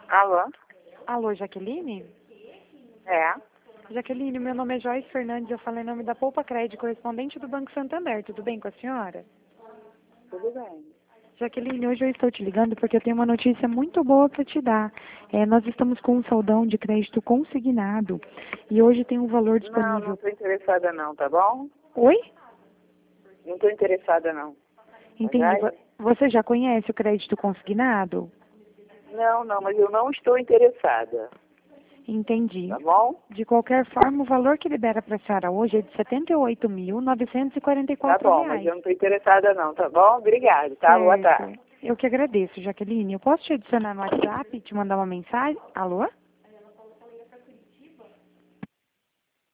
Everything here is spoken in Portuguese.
Alô? Alô, Jaqueline? É, Jaqueline, meu nome é Joyce Fernandes, eu falo em nome da Poupa Crédito, correspondente do Banco Santander. Tudo bem com a senhora? tudo bem. Jaqueline, hoje eu estou te ligando porque eu tenho uma notícia muito boa para te dar. Nós estamos com um saldão de crédito consignado e hoje tem um valor Não disponível. estou interessada não, tá bom? Oi? Não estou interessada não. Entendi. Verdade? Você já conhece o crédito consignado? Não, mas eu não estou interessada, Entendi. tá bom? De qualquer forma, o valor que libera para a senhora hoje é de R$ Tá 78.944. bom, mas eu não estou interessada não, tá bom? Obrigado, tá? Boa tarde. Certo. Eu que agradeço, Jaqueline. Eu posso te adicionar no WhatsApp e te mandar uma mensagem? Alô?